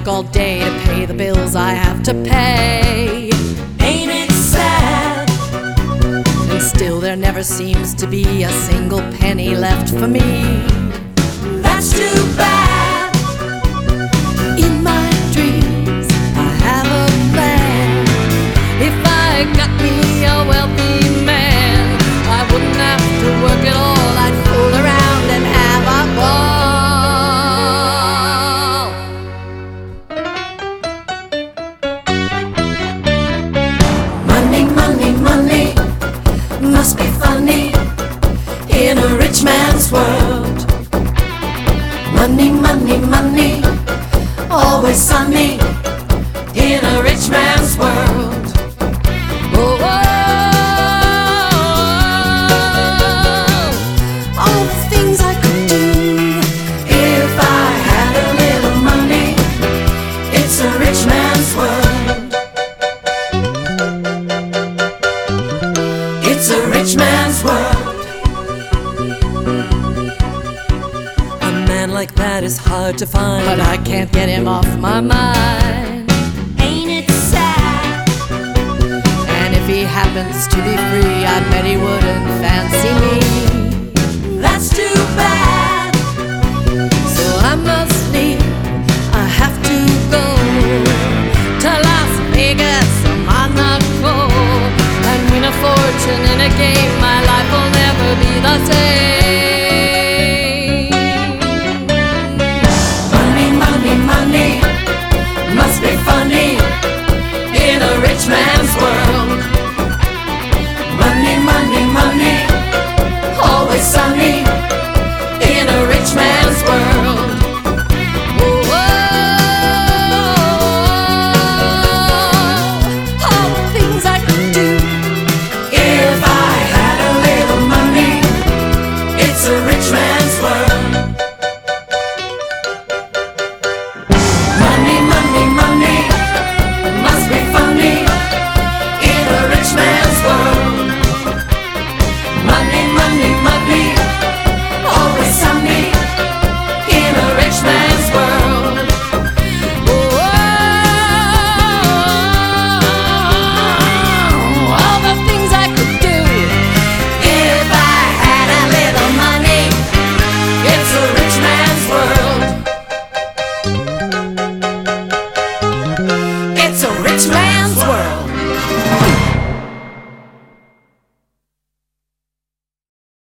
work all day to pay the bills I have to pay. Ain't it sad? And still there never seems to be a single penny left for me. That's too bad. In my dreams I have a plan. If I got me a wealthy man, I wouldn't have to work at all. I'd fool around and have a ball. Money, money, money must be funny in a rich man's world. Money, money, money, always sunny in a rich man's world. Oh, oh, all the things I could do. If I had a little money, it's a rich man's world. It's a rich man's world. A man like that is hard to find, but I can't get him off my mind. Ain't it sad? And if he happens to be free, I bet he wouldn't fancy me. That's too bad. So I must leave, I have to go to Las Vegas or Monaco and win a fortune in a game. My life will never be the same. Money, money, money must be funny in a rich man's world. Money, money, money, always sunny in a rich man's world. Oh, all the things I could do. If I had a little money, it's a rich man's world. Money, money, money must be funny in a rich man's world. Money, money, money, always sunny in a rich man's world. Oh, all the things I could do. If I had a little money, it's a rich man's world. It's a rich man's world.